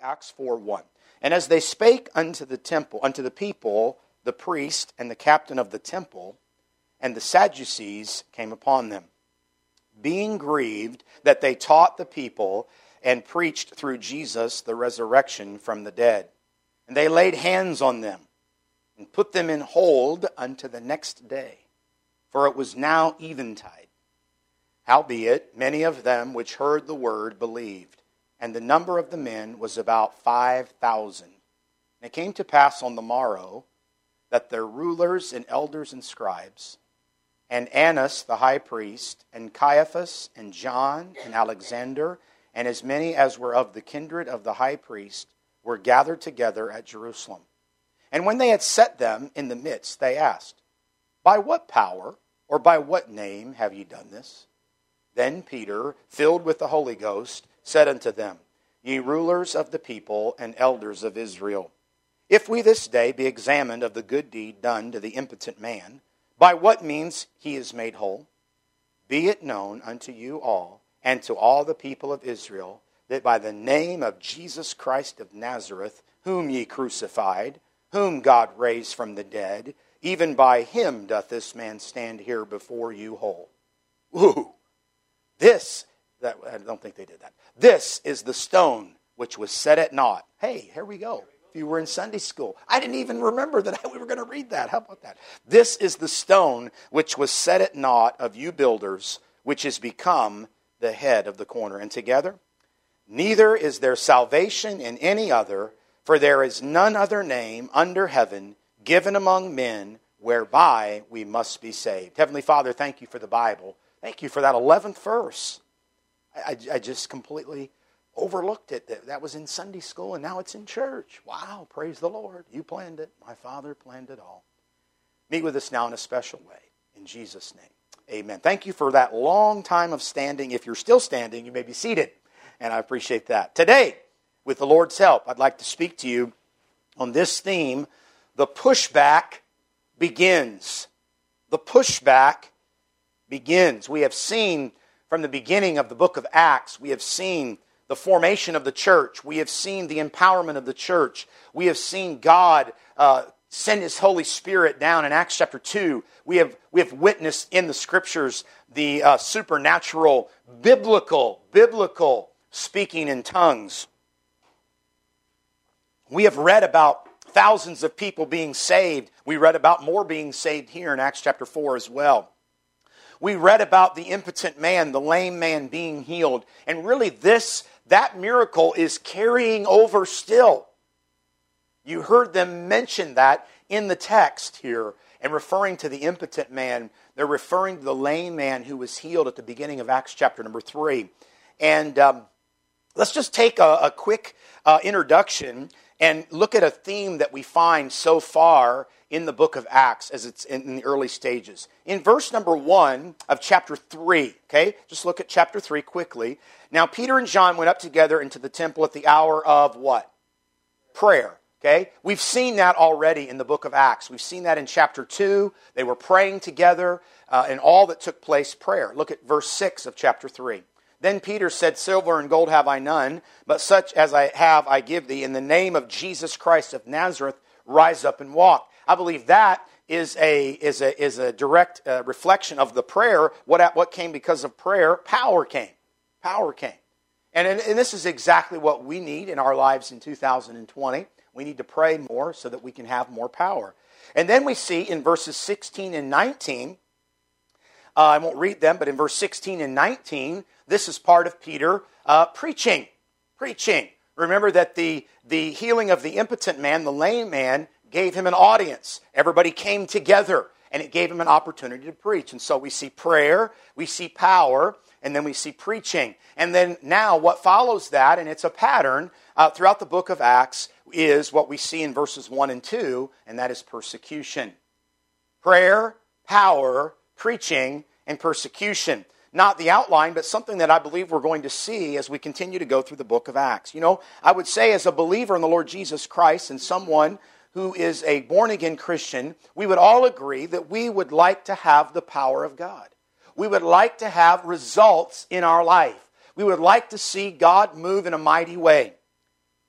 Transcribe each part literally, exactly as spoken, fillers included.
Acts four one. And as they spake unto the temple, unto the people, the priest and the captain of the temple, and the Sadducees came upon them, being grieved that they taught the people and preached through Jesus the resurrection from the dead. And they laid hands on them and put them in hold unto the next day, for it was now eventide. Howbeit, many of them which heard the word believed, and the number of the men was about five thousand. And it came to pass on the morrow that their rulers and elders and scribes, and Annas the high priest, and Caiaphas, and John, and Alexander, and as many as were of the kindred of the high priest, were gathered together at Jerusalem. And when they had set them in the midst, they asked, By what power, or by what name have ye done this? Then Peter, filled with the Holy Ghost, said unto them, Ye rulers of the people and elders of Israel, if we this day be examined of the good deed done to the impotent man, by what means he is made whole, be it known unto you all, and to all the people of Israel, that by the name of Jesus Christ of Nazareth, whom ye crucified, whom God raised from the dead, even by him doth this man stand here before you whole. Woo! This, that, I don't think they did that. This is the stone which was set at naught. Hey, here we go. If you were in Sunday school, I didn't even remember that we were going to read that. How about that? This is the stone which was set at naught of you builders, which is become the head of the corner. And together, neither is there salvation in any other, for there is none other name under heaven given among men whereby we must be saved. Heavenly Father, thank you for the Bible. Thank you for that eleventh verse. I, I, I just completely overlooked it. That, that was in Sunday school and now it's in church. Wow, praise the Lord. You planned it. My Father planned it all. Meet with us now in a special way. In Jesus' name, amen. Thank you for that long time of standing. If you're still standing, you may be seated. And I appreciate that. Today, with the Lord's help, I'd like to speak to you on this theme, the pushback begins. The pushback begins. We have seen from the beginning of the book of Acts, we have seen the formation of the church. We have seen the empowerment of the church. We have seen God uh, send His Holy Spirit down in Acts chapter two. We have, we have witnessed in the Scriptures the uh, supernatural, biblical, biblical speaking in tongues. We have read about thousands of people being saved. We read about more being saved here in Acts chapter four as well. We read about the impotent man, the lame man being healed. And really this, that miracle is carrying over still. You heard them mention that in the text here. And referring to the impotent man, they're referring to the lame man who was healed at the beginning of Acts chapter number three. And um, let's just take a, a quick uh, introduction and look at a theme that we find so far in the book of Acts as it's in, in the early stages. In verse number one of chapter three, okay, just look at chapter three quickly. Now Peter and John went up together into the temple at the hour of what? Prayer. Okay, we've seen that already in the book of Acts. We've seen that in chapter two. They were praying together, uh, and all that took place, prayer. Look at verse six of chapter three. Then Peter said, Silver and gold have I none, but such as I have I give thee. In the name of Jesus Christ of Nazareth, rise up and walk. I believe that is a is a is a direct uh, reflection of the prayer. What what came because of prayer? Power came. Power came, and and this is exactly what we need in our lives in two thousand twenty. We need to pray more so that we can have more power. And then we see in verses sixteen and nineteen, uh, I won't read them, but in verse sixteen and nineteen, this is part of Peter uh, preaching. Preaching. Remember that the, the healing of the impotent man, the lame man, gave him an audience. Everybody came together, and it gave him an opportunity to preach. And so we see prayer, we see power, and then we see preaching. And then now what follows that, and it's a pattern uh, throughout the book of Acts, is what we see in verses one and two, and that is persecution. Prayer, power, preaching, and persecution. Not the outline, but something that I believe we're going to see as we continue to go through the book of Acts. You know, I would say as a believer in the Lord Jesus Christ and someone who is a born-again Christian, we would all agree that we would like to have the power of God. We would like to have results in our life. We would like to see God move in a mighty way.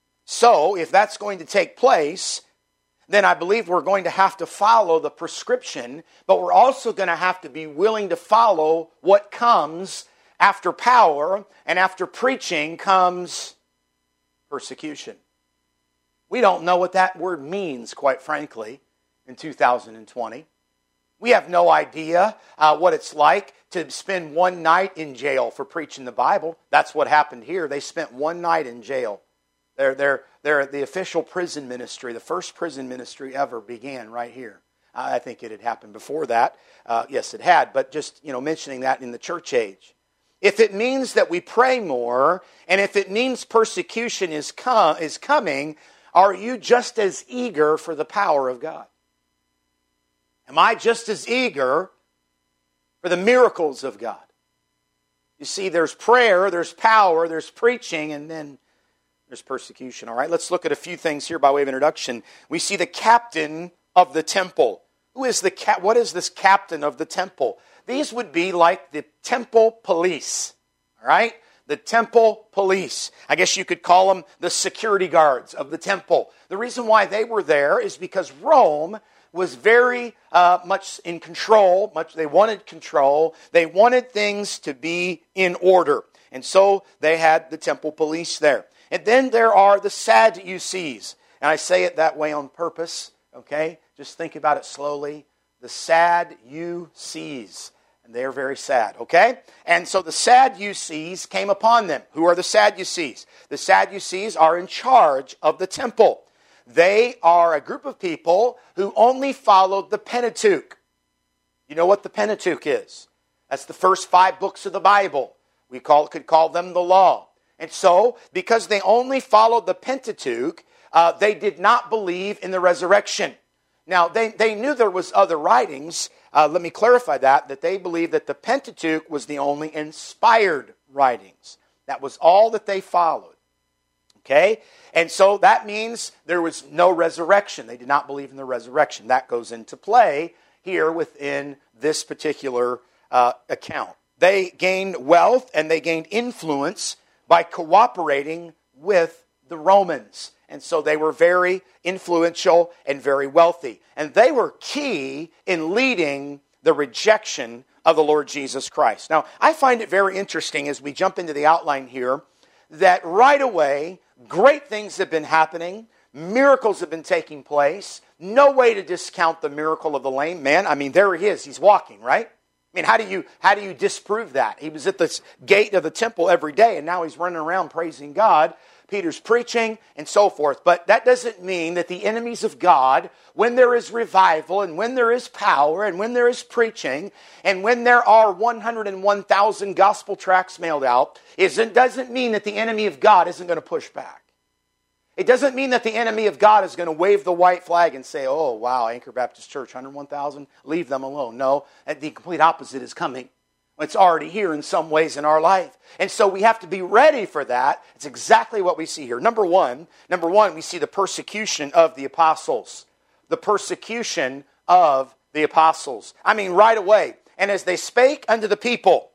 so, if that's going to take place, then I believe we're going to have to follow the prescription, but we're also going to have to be willing to follow what comes after power, and after preaching comes persecution. We don't know what that word means, quite frankly, in two thousand twenty. We have no idea uh, what it's like to spend one night in jail for preaching the Bible. That's what happened here. They spent one night in jail. They're, they're, they're the official prison ministry. The first prison ministry ever began right here. I think it had happened before that. Uh, yes, it had. But just, you know, mentioning that in the church age. If it means that we pray more, and if it means persecution is com- is coming, are you just as eager for the power of God? Am I just as eager for the miracles of God? You see, there's prayer, there's power, there's preaching, and then there's persecution. All right, let's look at a few things here by way of introduction. We see the captain of the temple. Who is the cap? What is this captain of the temple? These would be like the temple police. All right, the temple police. I guess you could call them the security guards of the temple. The reason why they were there is because Rome was very uh, much in control. Much they wanted control. They wanted things to be in order, and so they had the temple police there. And then there are the Sadducees, and I say it that way on purpose. Okay, just think about it slowly. The Sadducees, and they are very sad. Okay, and so the Sadducees came upon them. Who are the Sadducees? The Sadducees are in charge of the temple. They are a group of people who only followed the Pentateuch. You know what the Pentateuch is? That's the first five books of the Bible. We call, could call them the law. And so, because they only followed the Pentateuch, uh, they did not believe in the resurrection. Now, they, they knew there was other writings. Uh, let me clarify that, that they believed that the Pentateuch was the only inspired writings. That was all that they followed. Okay? And so that means there was no resurrection. They did not believe in the resurrection. That goes into play here within this particular uh, account. They gained wealth and they gained influence by cooperating with the Romans. And so they were very influential and very wealthy. And they were key in leading the rejection of the Lord Jesus Christ. Now, I find it very interesting as we jump into the outline here that right away, great things have been happening. Miracles have been taking place. No way to discount the miracle of the lame man. I mean, there he is. He's walking, right? I mean, how do you how do you disprove that? He was at the gate of the temple every day, and now he's running around praising God. Peter's preaching, and so forth. But that doesn't mean that the enemies of God, when there is revival, and when there is power, and when there is preaching, and when there are one hundred one thousand gospel tracts mailed out, it doesn't mean that the enemy of God isn't going to push back. It doesn't mean that the enemy of God is going to wave the white flag and say, oh, wow, Anchor Baptist Church, one hundred one thousand, leave them alone. No, the complete opposite is coming. It's already here in some ways in our life. And so we have to be ready for that. It's exactly what we see here. Number one, number one, we see the persecution of the apostles. The persecution of the apostles. I mean, right away. And as they spake unto the people,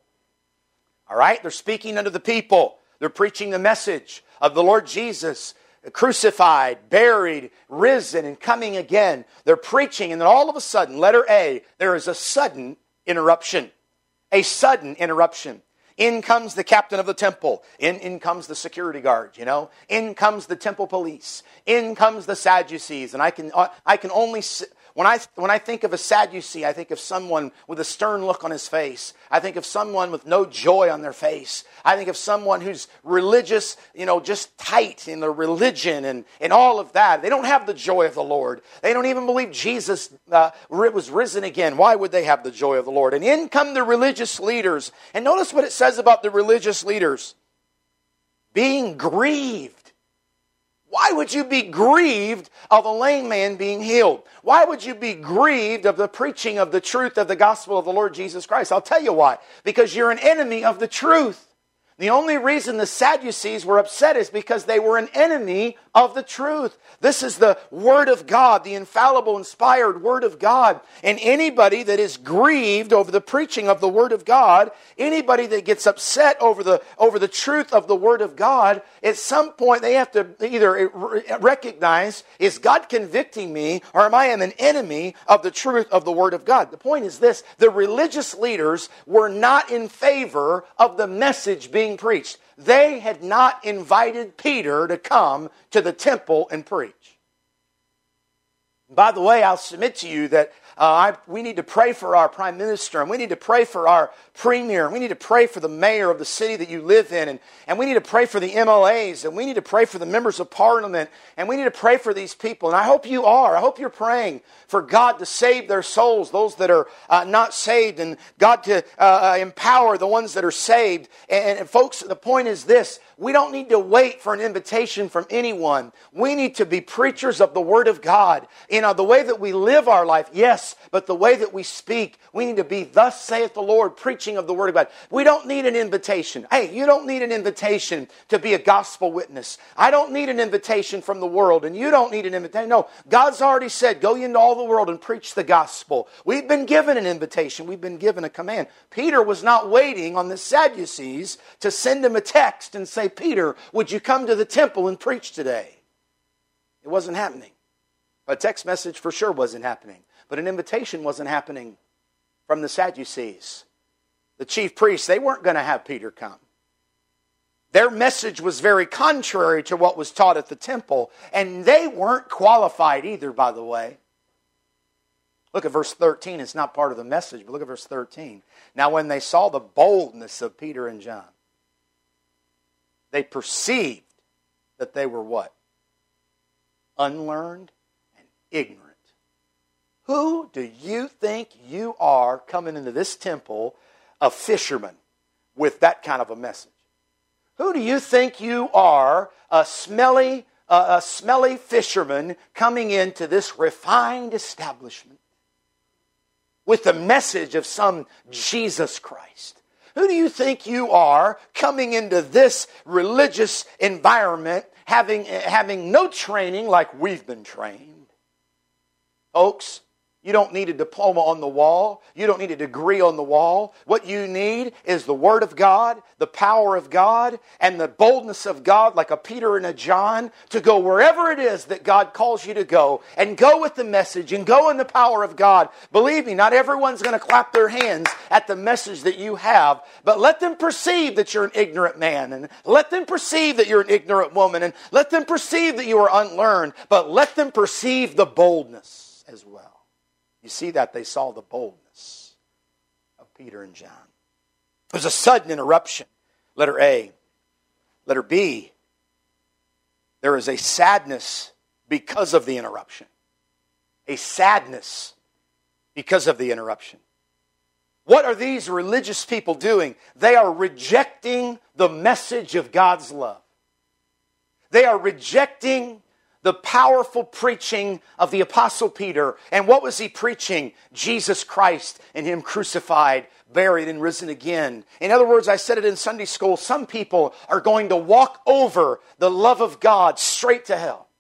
all right, they're speaking unto the people. They're preaching the message of the Lord Jesus, crucified, buried, risen, and coming again. They're preaching, and then all of a sudden, letter A, there is a sudden interruption. A sudden interruption. In comes the captain of the temple. In, in comes the security guard, you know. In comes the temple police. In comes the Sadducees. And I can I can only... When I, when I think of a Sadducee, I think of someone with a stern look on his face. I think of someone with no joy on their face. I think of someone who's religious, you know, just tight in their religion and, and all of that. They don't have the joy of the Lord. They don't even believe Jesus uh, was risen again. Why would they have the joy of the Lord? And in come the religious leaders. And notice what it says about the religious leaders. Being grieved. Why would you be grieved of a lame man being healed? Why would you be grieved of the preaching of the truth of the gospel of the Lord Jesus Christ? I'll tell you why. Because you're an enemy of the truth. The only reason the Sadducees were upset is because they were an enemy of the truth. This is the Word of God, the infallible, inspired Word of God. And anybody that is grieved over the preaching of the Word of God, anybody that gets upset over the, over the truth of the Word of God, at some point they have to either recognize, is God convicting me, or am I an enemy of the truth of the Word of God? The point is this: the religious leaders were not in favor of the message being preached. They had not invited Peter to come to the temple and preach. By the way, I'll submit to you that uh, I, we need to pray for our prime minister, and we need to pray for our premier, and we need to pray for the mayor of the city that you live in, and, and we need to pray for the M L As, and we need to pray for the members of parliament, and we need to pray for these people. And I hope you are. I hope you're praying for God to save their souls, those that are uh, not saved, and God to uh, empower the ones that are saved. And, and folks, the point is this: we don't need to wait for an invitation from anyone. We need to be preachers of the Word of God. You know, the way that we live our life, yes, but the way that we speak, we need to be, thus saith the Lord, preaching of the Word of God. We don't need an invitation. Hey, you don't need an invitation to be a gospel witness. I don't need an invitation from the world, and you don't need an invitation. No, God's already said, go into all the world and preach the gospel. We've been given an invitation. We've been given a command. Peter was not waiting on the Sadducees to send him a text and say, Peter, would you come to the temple and preach today? It wasn't happening. A text message for sure wasn't happening. But an invitation wasn't happening from the Sadducees. The chief priests, they weren't going to have Peter come. Their message was very contrary to what was taught at the temple. And they weren't qualified either, by the way. Look at verse thirteen. It's not part of the message, but look at verse thirteen. Now when they saw the boldness of Peter and John, they perceived that they were what? Unlearned and ignorant. Who do you think you are coming into this temple, a fisherman, with that kind of a message? Who do you think you are, a smelly, uh, a smelly fisherman coming into this refined establishment with the message of some Jesus Christ? Who do you think you are coming into this religious environment having, having no training like we've been trained? Folks, you don't need a diploma on the wall. You don't need a degree on the wall. What you need is the Word of God, the power of God, and the boldness of God, like a Peter and a John, to go wherever it is that God calls you to go, and go with the message, and go in the power of God. Believe me, not everyone's going to clap their hands at the message that you have, but let them perceive that you're an ignorant man, and let them perceive that you're an ignorant woman, and let them perceive that you are unlearned, but let them perceive the boldness as well. You see that? They saw the boldness of Peter and John. It was a sudden interruption. Letter A. Letter B. There is a sadness because of the interruption. A sadness because of the interruption. What are these religious people doing? They are rejecting the message of God's love. They are rejecting the powerful preaching of the Apostle Peter. And what was he preaching? Jesus Christ and Him crucified, buried, and risen again. In other words, I said it in Sunday school, some people are going to walk over the love of God straight to hell.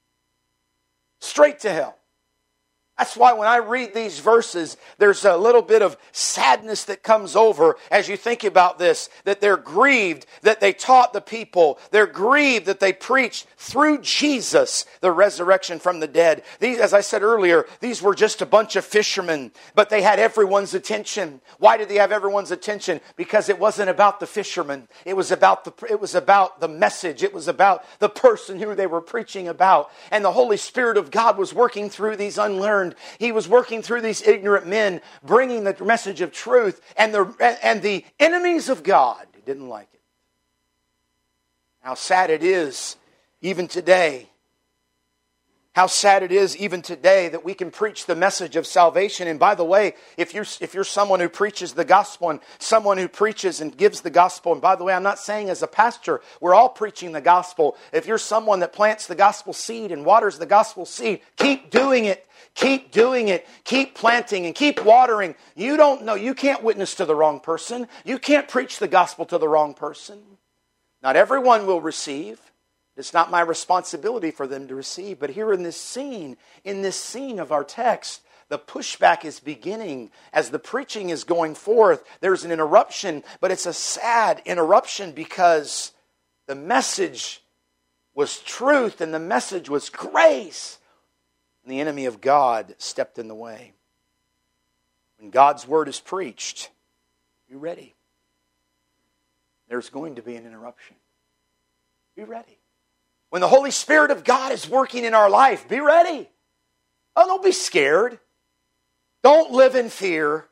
Straight to hell. That's why when I read these verses, there's a little bit of sadness that comes over as you think about this, that they're grieved that they taught the people. They're grieved that they preached through Jesus the resurrection from the dead. These, as I said earlier, these were just a bunch of fishermen, but they had everyone's attention. Why did they have everyone's attention? Because it wasn't about the fishermen. It was about the, it was about the message. It was about the person who they were preaching about. And the Holy Spirit of God was working through these unlearned. He was working through these ignorant men, bringing the message of truth, and the, and the enemies of God didn't like it. How sad it is, even today, How sad it is even today that we can preach the message of salvation. And by the way, if you're, if you're someone who preaches the gospel and someone who preaches and gives the gospel, and by the way, I'm not saying as a pastor, we're all preaching the gospel. If you're someone that plants the gospel seed and waters the gospel seed, keep doing it. Keep doing it. Keep planting and keep watering. You don't know. You can't witness to the wrong person. You can't preach the gospel to the wrong person. Not everyone will receive. It's not my responsibility for them to receive. But here in this scene, in this scene of our text, the pushback is beginning. As the preaching is going forth, there's an interruption. But it's a sad interruption because the message was truth and the message was grace. And the enemy of God stepped in the way. When God's word is preached, be ready. There's going to be an interruption. Be ready. When the Holy Spirit of God is working in our life, be ready. Oh, don't be scared. Don't live in fear.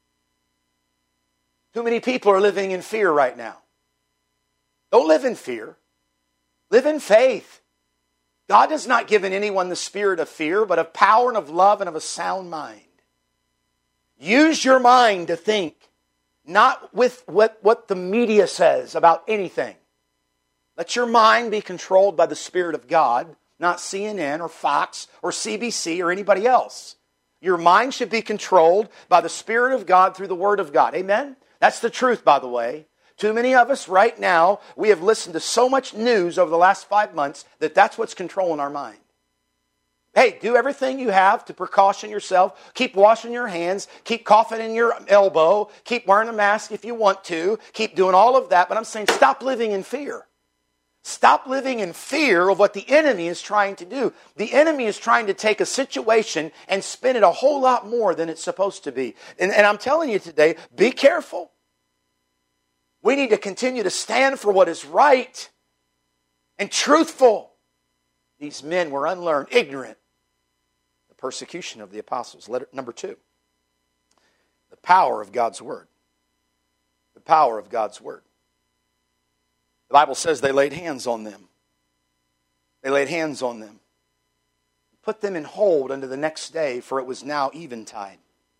Too many people are living in fear right now. Don't live in fear. Live in faith. God has not given anyone the spirit of fear, but of power and of love and of a sound mind. Use your mind to think, not with what, what the media says about anything. Let your mind be controlled by the Spirit of God, not C N N or Fox or C B C or anybody else. Your mind should be controlled by the Spirit of God through the Word of God. Amen? That's the truth, by the way. Too many of us right now, we have listened to so much news over the last five months that that's what's controlling our mind. Hey, do everything you have to precaution yourself. Keep washing your hands. Keep coughing in your elbow. Keep wearing a mask if you want to. Keep doing all of that. But I'm saying stop living in fear. Stop living in fear of what the enemy is trying to do. The enemy is trying to take a situation and spin it a whole lot more than it's supposed to be. And, and I'm telling you today, be careful. We need to continue to stand for what is right and truthful. These men were unlearned, ignorant. The persecution of the apostles. Letter number two. The power of God's word. The power of God's word. The Bible says they laid hands on them. They laid hands on them. Put them in hold unto the next day, for it was now eventide.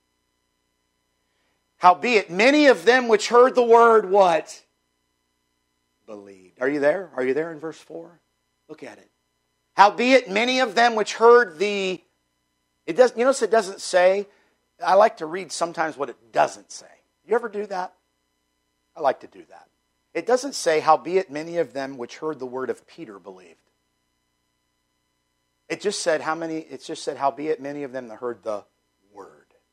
Howbeit, many of them which heard the word, what? Believed. Are you there? Are you there in verse four? Look at it. Howbeit, many of them which heard the... It does, you notice it doesn't say... I like to read sometimes what it doesn't say. You ever do that? I like to do that. It doesn't say, howbeit many of them which heard the word of Peter believed. It just said how many, it just said, howbeit many of them that heard the word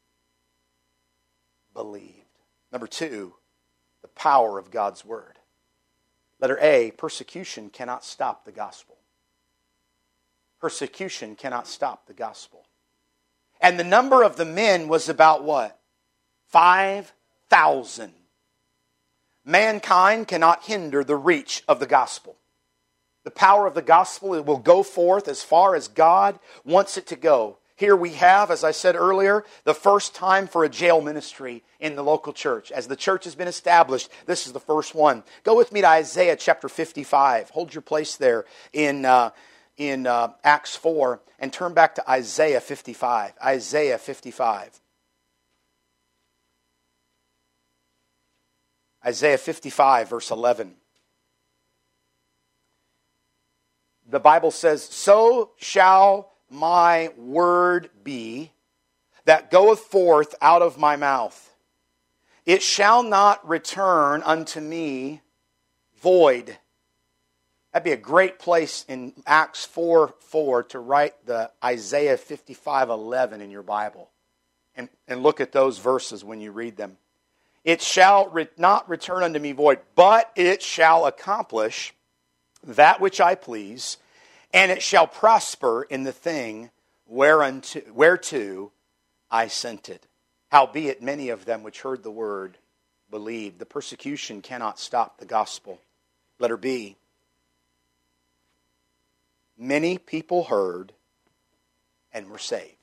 believed. Number two, the power of God's word. Letter A, persecution cannot stop the gospel. Persecution cannot stop the gospel. And the number of the men was about what? five thousand. Mankind cannot hinder the reach of the gospel. The power of the gospel, it will go forth as far as God wants it to go. Here we have, as I said earlier, the first time for a jail ministry in the local church. As the church has been established, this is the first one. Go with me to Isaiah chapter fifty-five. Hold your place there in, uh, in uh, Acts four and turn back to Isaiah fifty-five. Isaiah fifty-five. Isaiah fifty-five, verse eleven. The Bible says, so shall my word be that goeth forth out of my mouth. It shall not return unto me void. That'd be a great place in Acts four four to write the Isaiah fifty-five eleven in your Bible. And, and look at those verses when you read them. It shall re- not return unto me void, but it shall accomplish that which I please, and it shall prosper in the thing whereunto, whereto I sent it. Howbeit many of them which heard the word believed. The persecution cannot stop the gospel. Letter B. Many people heard and were saved.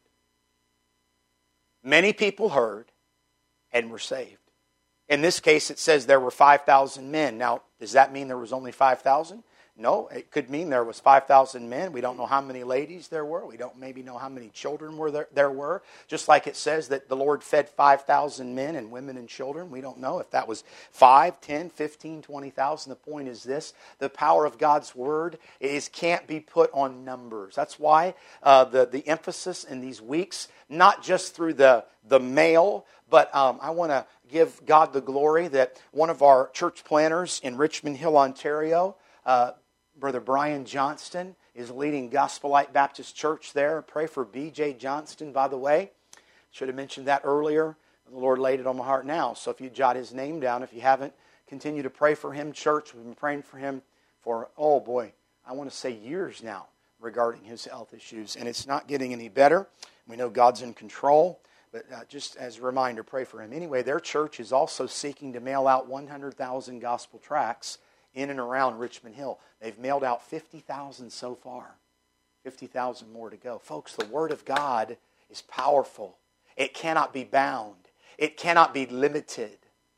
Many people heard and were saved. In this case, it says there were five thousand men. Now, does that mean there was only five thousand? No, it could mean there was five thousand men. We don't know how many ladies there were. We don't maybe know how many children were there, there were. Just like it says that the Lord fed five thousand men and women and children. We don't know if that was five, ten, fifteen, twenty thousand. The point is this: the power of God's Word is can't be put on numbers. That's why uh, the, the emphasis in these weeks, not just through the, the mail, but um, I want to give God the glory that one of our church planners in Richmond Hill, Ontario, uh, Brother Brian Johnston, is leading Gospel Light Baptist Church there. Pray for B J Johnston, by the way. Should have mentioned that earlier. The Lord laid it on my heart now. So if you jot his name down, if you haven't, continue to pray for him. Church, we've been praying for him for, oh boy, I want to say years now regarding his health issues. And it's not getting any better. We know God's in control. But uh, just as a reminder, pray for him. Anyway, their church is also seeking to mail out one hundred thousand gospel tracts in and around Richmond Hill. They've mailed out fifty thousand so far. fifty thousand more to go. Folks, the Word of God is powerful. It cannot be bound. It cannot be limited.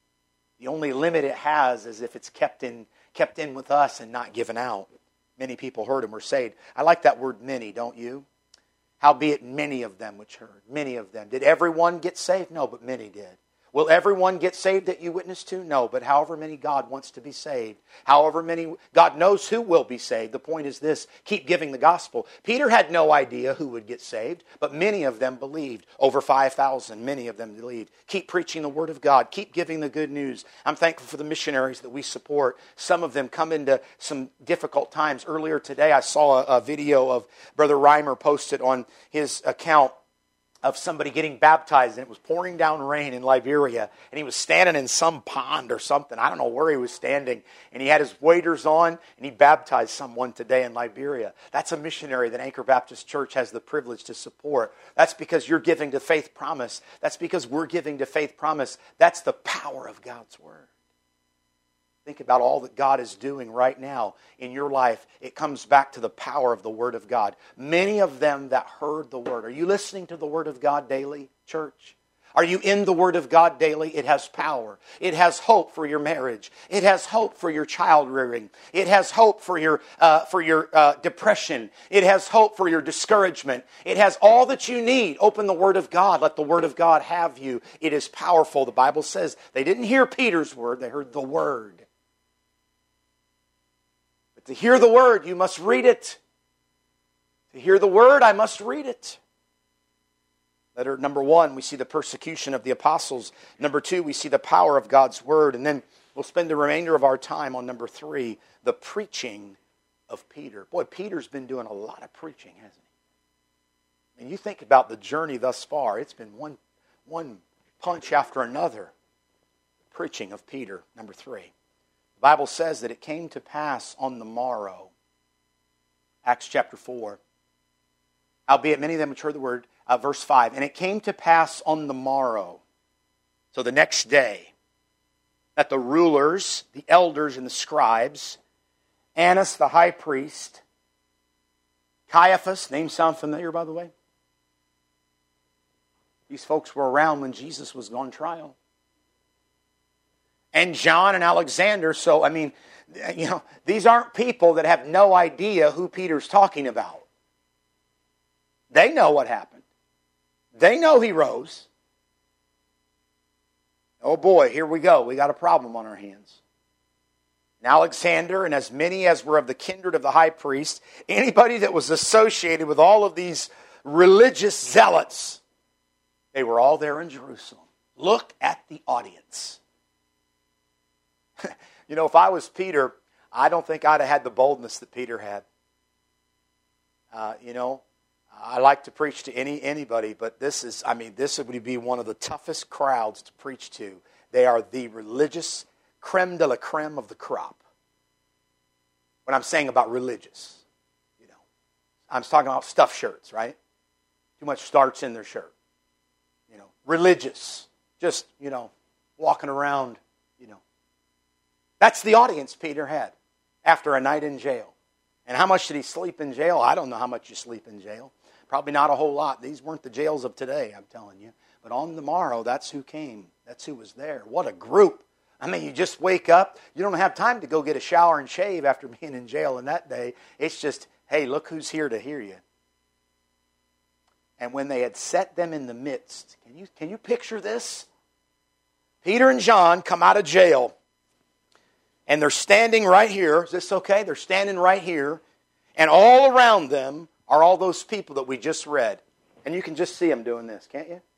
The only limit it has is if it's kept in, kept in with us and not given out. Many people heard and were saved. I like that word many, don't you? Howbeit many of them which heard. Many of them. Did everyone get saved? No, but many did. Will everyone get saved that you witness to? No, but however many God wants to be saved, however many, God knows who will be saved. The point is this: keep giving the gospel. Peter had no idea who would get saved, but many of them believed. Over five thousand, many of them believed. Keep preaching the Word of God. Keep giving the good news. I'm thankful for the missionaries that we support. Some of them come into some difficult times. Earlier today, I saw a, a video of Brother Reimer posted on his account of somebody getting baptized, and it was pouring down rain in Liberia, and he was standing in some pond or something. I don't know where he was standing, and he had his waders on, and he baptized someone today in Liberia. That's a missionary that Anchor Baptist Church has the privilege to support. That's because you're giving to Faith Promise. That's because we're giving to Faith Promise. That's the power of God's Word. Think about all that God is doing right now in your life. It comes back to the power of the Word of God. Many of them that heard the Word. Are you listening to the Word of God daily, church? Are you in the Word of God daily? It has power. It has hope for your marriage. It has hope for your child rearing. It has hope for your uh, for your uh, depression. It has hope for your discouragement. It has all that you need. Open the Word of God. Let the Word of God have you. It is powerful. The Bible says they didn't hear Peter's word. They heard the Word. But to hear the Word, you must read it. To hear the Word, I must read it. Letter number one, we see the persecution of the apostles. Number two, we see the power of God's Word. And then we'll spend the remainder of our time on number three, the preaching of Peter. Boy, Peter's been doing a lot of preaching, hasn't he? And you think about the journey thus far. It's been one, one punch after another. The preaching of Peter, number three. The Bible says that it came to pass on the morrow. Acts chapter four. Albeit many of them which heard the word, uh, verse five. And it came to pass on the morrow, so the next day, that the rulers, the elders, and the scribes, Annas the high priest, Caiaphas, names sound familiar by the way? These folks were around when Jesus was on trial. And John and Alexander, so I mean, you know, these aren't people that have no idea who Peter's talking about. They know what happened. They know he rose. Oh boy, here we go. We got a problem on our hands. And Alexander and as many as were of the kindred of the high priest, anybody that was associated with all of these religious zealots, they were all there in Jerusalem. Look at the audience. You know, if I was Peter, I don't think I'd have had the boldness that Peter had. Uh, you know, I like to preach to any anybody, but this is, I mean, this would be one of the toughest crowds to preach to. They are the religious creme de la creme of the crop. What I'm saying about religious, you know, I'm talking about stuffed shirts, right? Too much starch in their shirt. You know, religious, just, you know, walking around, you know. That's the audience Peter had after a night in jail. And how much did he sleep in jail? I don't know how much you sleep in jail. Probably not a whole lot. These weren't the jails of today, I'm telling you. But on the morrow, that's who came. That's who was there. What a group I mean, you just wake up. You don't have time to go get a shower and shave after being in jail in that day. It's just, hey, look who's here to hear you. And when they had set them in the midst, can you, can you picture this? Peter and John come out of jail. And they're standing right here. Is this okay? They're standing right here. And all around them are all those people that we just read. And you can just see them doing this, can't you?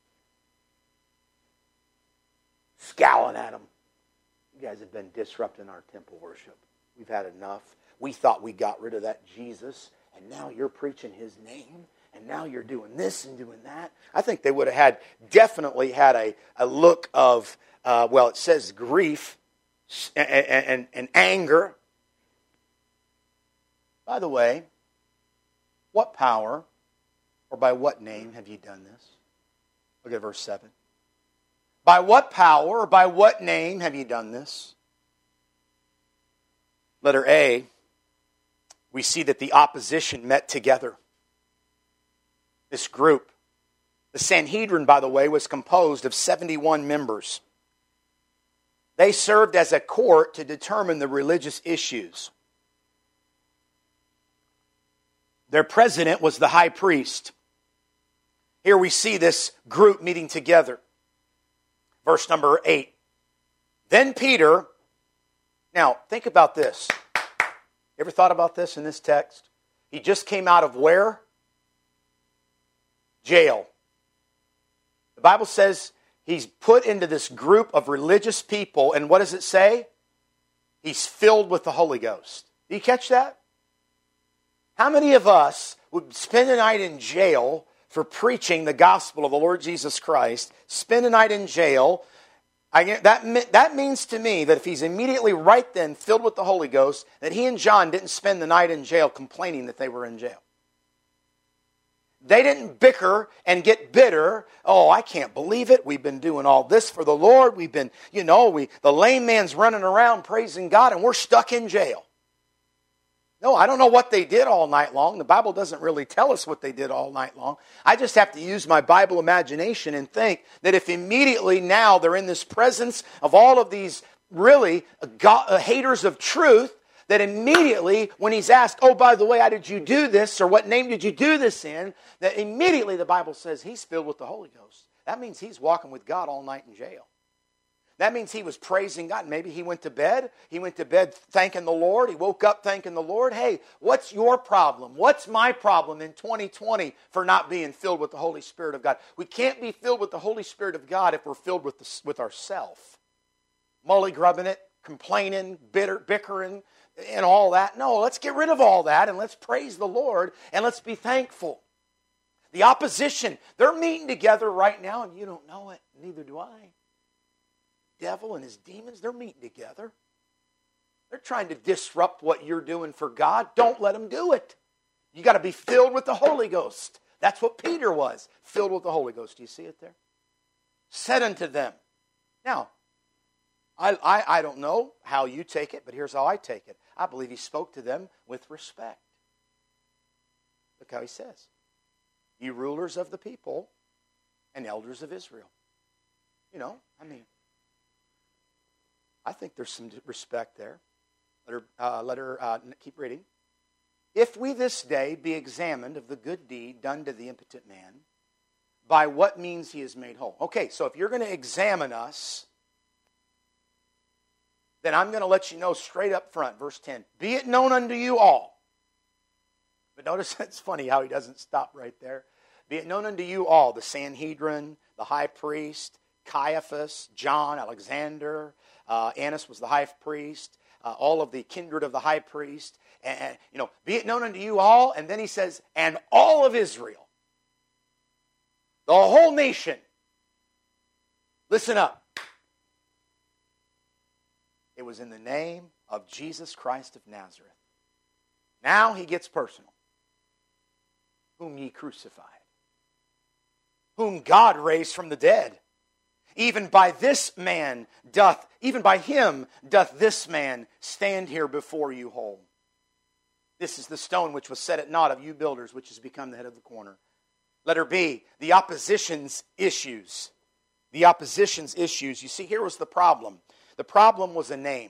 Scowling at them. You guys have been disrupting our temple worship. We've had enough. We thought we got rid of that Jesus, and now you're preaching His name, and now you're doing this and doing that. I think they would have had, definitely had a, a look of, uh, well, it says grief and, and, and anger. By the way, what power or by what name have you done this? Look at verse seven. By what power or by what name have you done this? Letter A, we see that the opposition met together. This group, the Sanhedrin, by the way, was composed of seventy-one members. They served as a court to determine the religious issues. Their president was the high priest. Here we see this group meeting together. Verse number eight. Then Peter, now think about this. You ever thought about this in this text? He just came out of where? Jail. The Bible says he's put into this group of religious people, and what does it say? He's filled with the Holy Ghost. Do you catch that? How many of us would spend a night in jail for preaching the gospel of the Lord Jesus Christ, spend a night in jail? I, that, that means to me that if he's immediately right then filled with the Holy Ghost, that he and John didn't spend the night in jail complaining that they were in jail. They didn't bicker and get bitter. Oh, I can't believe it. We've been doing all this for the Lord. We've been, you know, we the lame man's running around praising God and we're stuck in jail. No, I don't know what they did all night long. The Bible doesn't really tell us what they did all night long. I just have to use my Bible imagination and think that if immediately now they're in this presence of all of these really God, haters of truth, that immediately when he's asked, oh, by the way, how did you do this? Or what name did you do this in? That immediately the Bible says he's filled with the Holy Ghost. That means he's walking with God all night in jail. That means he was praising God. Maybe he went to bed. He went to bed thanking the Lord. He woke up thanking the Lord. Hey, what's your problem? What's my problem in twenty twenty for not being filled with the Holy Spirit of God? We can't be filled with the Holy Spirit of God if we're filled with, the, with ourself. Mully-grubbing it, complaining, bitter, bickering, and all that. No, let's get rid of all that and let's praise the Lord and let's be thankful. The opposition, they're meeting together right now and you don't know it. Neither do I. Devil and his demons, they're meeting together. They're trying to disrupt what you're doing for God. Don't let them do it. You got to be filled with the Holy Ghost. That's what Peter was, filled with the Holy Ghost. Do you see it there? Said unto them. Now, I, I, I don't know how you take it, but here's how I take it. I believe he spoke to them with respect. Look how he says. Ye rulers of the people and elders of Israel. You know, I mean, I think there's some respect there. Let her, uh, let her uh, keep reading. If we this day be examined of the good deed done to the impotent man, by what means he is made whole. Okay, so if you're going to examine us, then I'm going to let you know straight up front, verse ten. Be it known unto you all. But notice it's funny how he doesn't stop right there. Be it known unto you all, the Sanhedrin, the high priest, Caiaphas, John, Alexander, uh, Annas was the high priest, uh, all of the kindred of the high priest, and, and you know, be it known unto you all, and then he says, and all of Israel, the whole nation. Listen up. It was in the name of Jesus Christ of Nazareth. Now he gets personal. Whom ye crucified. Whom God raised from the dead. Even by this man doth, even by him doth this man stand here before you whole. This is the stone which was set at naught of you builders, which has become the head of the corner. Letter B, the opposition's issues. The opposition's issues. You see, here was the problem. The problem was a name.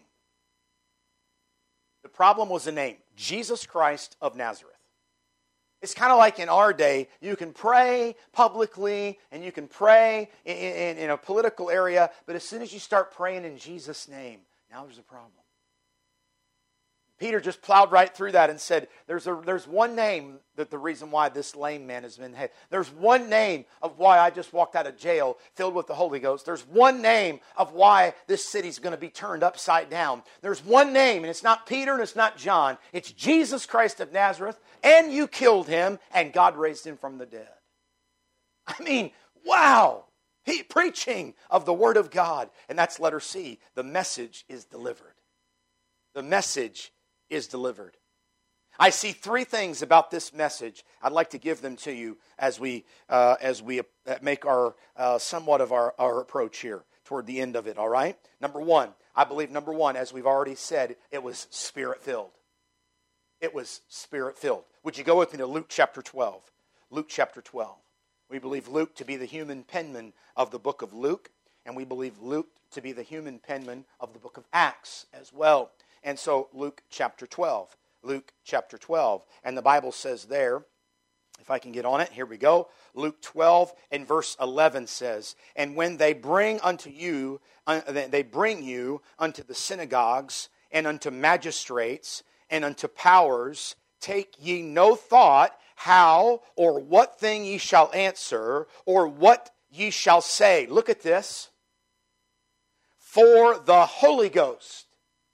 The problem was a name. Jesus Christ of Nazareth. It's kind of like in our day, you can pray publicly and you can pray in, in, in a political area, but as soon as you start praying in Jesus' name, now there's a problem. Peter just plowed right through that and said, there's a, there's one name that the reason why this lame man has been healed. There's one name of why I just walked out of jail filled with the Holy Ghost. There's one name of why this city's going to be turned upside down. There's one name, and it's not Peter and it's not John. It's Jesus Christ of Nazareth, and you killed him, and God raised him from the dead. I mean, wow. He preaching of the Word of God. And that's letter C. The message is delivered. The message is delivered. I see three things about this message. I'd like to give them to you as we uh, as we make our uh, somewhat of our, our approach here toward the end of it. All right. Number one, I believe number one, as we've already said, it was Spirit filled. It was Spirit filled. Would you go with me to Luke chapter twelve? Luke chapter twelve. We believe Luke to be the human penman of the book of Luke, and we believe Luke to be the human penman of the book of Acts as well. And so Luke chapter twelve, Luke chapter twelve. And the Bible says there, if I can get on it, here we go. Luke twelve and verse eleven says, and when they bring unto you, uh, they bring you unto the synagogues and unto magistrates and unto powers, take ye no thought how or what thing ye shall answer or what ye shall say. Look at this. For the Holy Ghost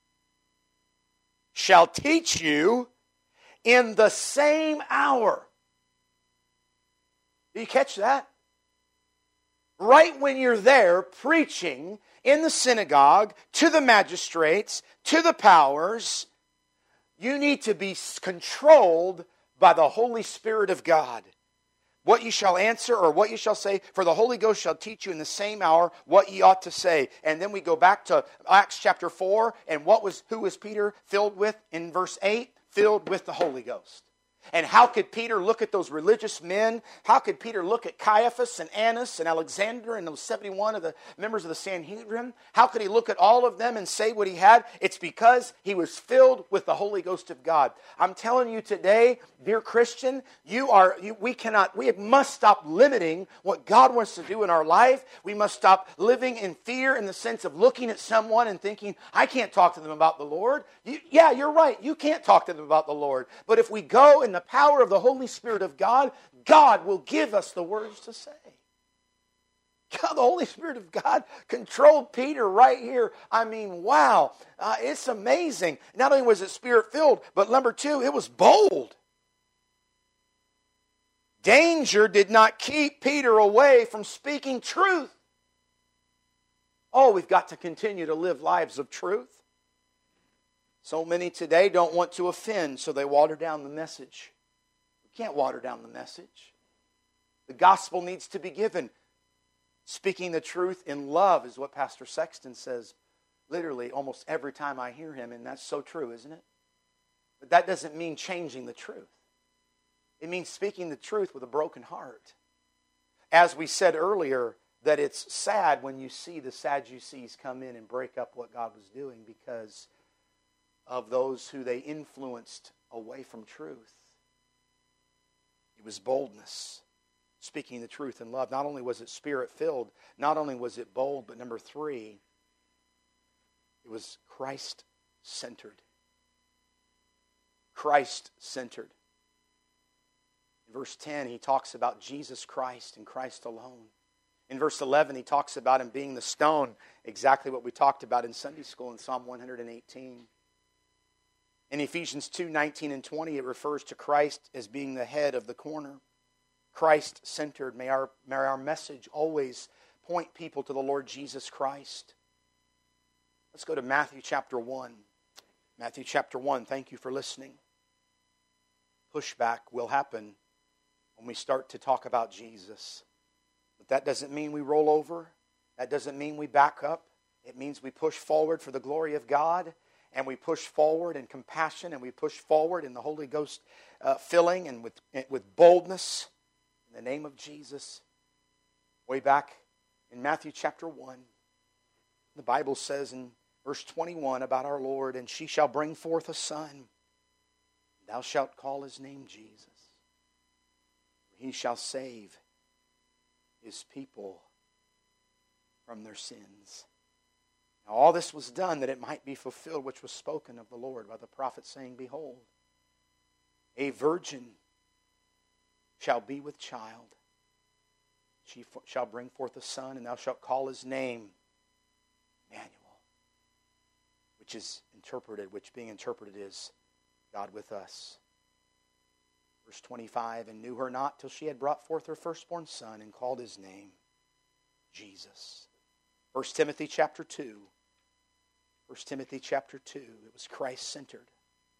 shall teach you in the same hour. Do you catch that? Right when you're there preaching in the synagogue, to the magistrates, to the powers, you need to be controlled by the Holy Spirit of God. What ye shall answer or what ye shall say, for the Holy Ghost shall teach you in the same hour what ye ought to say. And then we go back to Acts chapter four, and what was who was Peter filled with in verse eight? Filled with the Holy Ghost. And how could Peter look at those religious men? How could Peter look at Caiaphas and Annas and Alexander and those seventy-one of the members of the Sanhedrin? How could he look at all of them and say what he had? It's because he was filled with the Holy Ghost of God. I'm telling you today, dear Christian, you are. You, we cannot. We must stop limiting what God wants to do in our life. We must stop living in fear in the sense of looking at someone and thinking, I can't talk to them about the Lord. You, yeah, you're right. You can't talk to them about the Lord. But if we go in the power of the Holy Spirit of God, God will give us the words to say. God, the Holy Spirit of God controlled Peter right here. I mean, wow. Uh, it's amazing. Not only was it Spirit-filled, but number two, it was bold. Danger did not keep Peter away from speaking truth. Oh, we've got to continue to live lives of truth. So many today don't want to offend, so they water down the message. You can't water down the message. The gospel needs to be given. Speaking the truth in love is what Pastor Sexton says literally almost every time I hear him, and that's so true, isn't it? But that doesn't mean changing the truth. It means speaking the truth with a broken heart. As we said earlier, that it's sad when you see the Sadducees come in and break up what God was doing because of those who they influenced away from truth. It was boldness, speaking the truth in love. Not only was it Spirit-filled, not only was it bold, but number three, it was Christ-centered. Christ-centered. In verse ten, he talks about Jesus Christ and Christ alone. In verse eleven, he talks about him being the stone, exactly what we talked about in Sunday school in Psalm one hundred eighteen. In Ephesians two, nineteen and twenty, it refers to Christ as being the head of the corner. Christ-centered. May our, may our message always point people to the Lord Jesus Christ. Let's go to Matthew chapter one. Matthew chapter one, thank you for listening. Pushback will happen when we start to talk about Jesus. But that doesn't mean we roll over. That doesn't mean we back up. It means we push forward for the glory of God. And we push forward in compassion, and we push forward in the Holy Ghost uh, filling and with, with boldness in the name of Jesus. Way back in Matthew chapter one, the Bible says in Verse twenty-one about our Lord, and she shall bring forth a son. Thou shalt call his name Jesus. He shall save his people from their sins. Now all this was done that it might be fulfilled which was spoken of the Lord by the prophet, saying, Behold, a virgin shall be with child. She shall bring forth a son, and thou shalt call his name Emmanuel, which is interpreted, which being interpreted is God with us. Verse twenty-five, and knew her not till she had brought forth her firstborn son, and called his name Jesus. First Timothy chapter two. First Timothy chapter two. It was Christ-centered.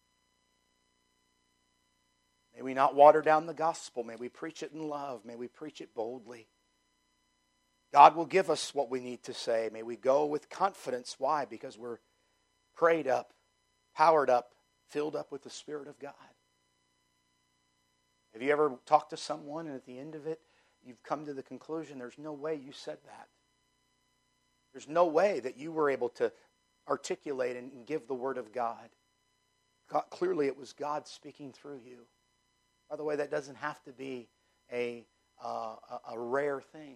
May we not water down the gospel. May we preach it in love. May we preach it boldly. God will give us what we need to say. May we go with confidence. Why? Because we're prayed up, powered up, filled up with the Spirit of God. Have you ever talked to someone and at the end of it, you've come to the conclusion there's no way you said that? There's no way that you were able to articulate and give the Word of God. God, clearly it was God speaking through you. By the way, that doesn't have to be a, uh, a, a rare thing.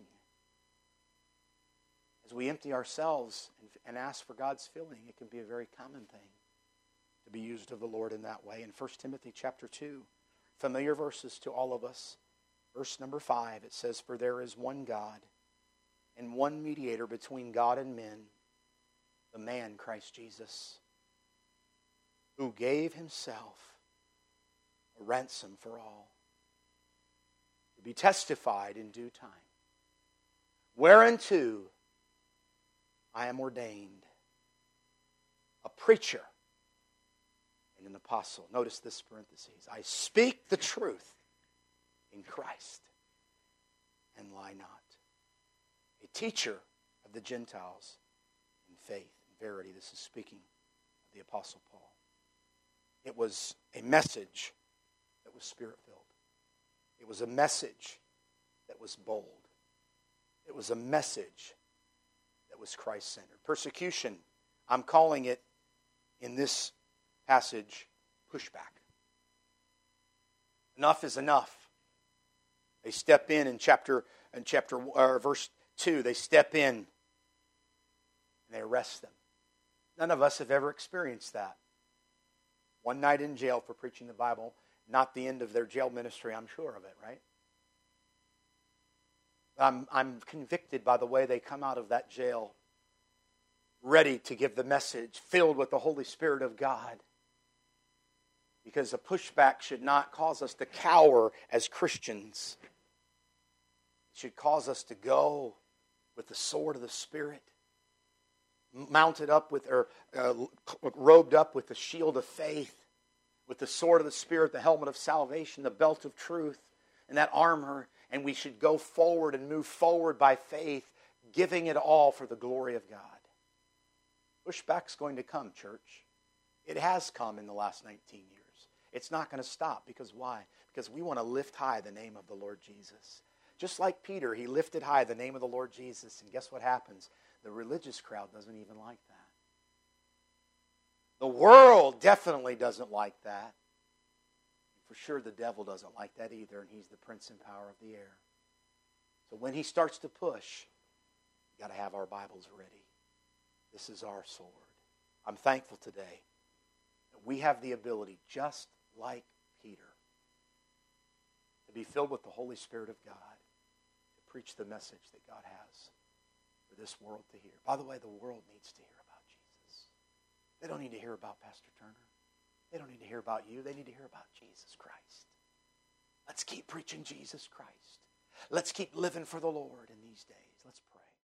As we empty ourselves and, and ask for God's filling, it can be a very common thing to be used of the Lord in that way. In First Timothy chapter two, familiar verses to all of us. Verse number five, it says, For there is one God, and one mediator between God and men, the man Christ Jesus, who gave himself a ransom for all, to be testified in due time. Whereunto I am ordained a preacher and an apostle. Notice this parenthesis. I speak the truth in Christ and lie not. A teacher of the Gentiles in faith and verity. This is speaking of the Apostle Paul. It was a message that was Spirit-filled. It was a message that was bold. It was a message that was Christ-centered. Persecution, I'm calling it in this passage, pushback. Enough is enough. They step in in chapter, in chapter or verse two, they step in and they arrest them. None of us have ever experienced that. One night in jail for preaching the Bible, not the end of their jail ministry, I'm sure of it, right? I'm, I'm convicted by the way they come out of that jail, ready to give the message, filled with the Holy Spirit of God. Because a pushback should not cause us to cower as Christians. It should cause us to go with the sword of the Spirit, mounted up with, or uh, robed up with the shield of faith, with the sword of the Spirit, the helmet of salvation, the belt of truth, and that armor. And we should go forward and move forward by faith, giving it all for the glory of God. Pushback's going to come, church. It has come in the last nineteen years. It's not going to stop. Because why? Because we want to lift high the name of the Lord Jesus. Just like Peter, he lifted high the name of the Lord Jesus. And guess what happens? The religious crowd doesn't even like that. The world definitely doesn't like that. For sure the devil doesn't like that either, and he's the prince and power of the air. So when he starts to push, we've got to have our Bibles ready. This is our sword. I'm thankful today that we have the ability, just like Peter, to be filled with the Holy Spirit of God, to preach the message that God has for this world to hear. By the way, the world needs to hear about Jesus. They don't need to hear about Pastor Turner. They don't need to hear about you. They need to hear about Jesus Christ. Let's keep preaching Jesus Christ. Let's keep living for the Lord in these days. Let's pray.